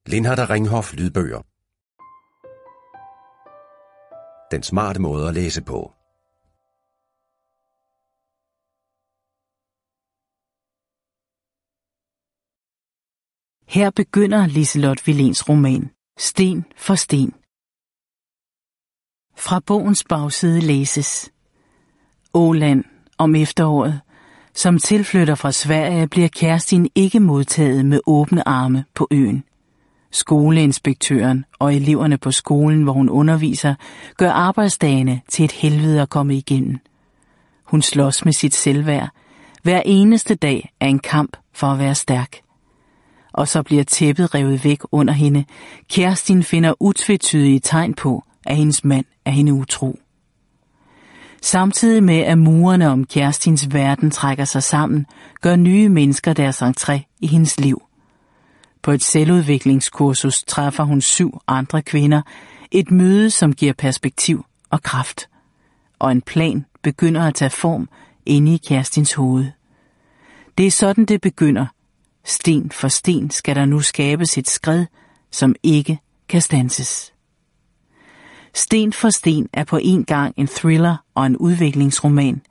Lindhardt Ringhof lydbøger. Den smarte måde at læse på. Her begynder Liselott Willéns roman Sten for sten. Fra bogens bagside læses: Åland om efteråret. Som tilflytter fra Sverige bliver Kerstin ikke modtaget med åbne arme på øen. Skoleinspektøren og eleverne på skolen, hvor hun underviser, gør arbejdsdagene til et helvede at komme igennem. Hun slås med sit selvværd. Hver eneste dag er en kamp for at være stærk. Og så bliver tæppet revet væk under hende. Kerstin finder utvetydige tegn på, at hendes mand er hende utro. Samtidig med at murene om Kerstins verden trækker sig sammen, gør nye mennesker deres entré i hendes liv. På et selvudviklingskursus træffer hun 7 andre kvinder, et møde, som giver perspektiv og kraft. Og en plan begynder at tage form inde i Kerstins hoved. Det er sådan, det begynder. Sten for sten skal der nu skabes et skred, som ikke kan standses. Sten for sten er på en gang en thriller og en udviklingsroman,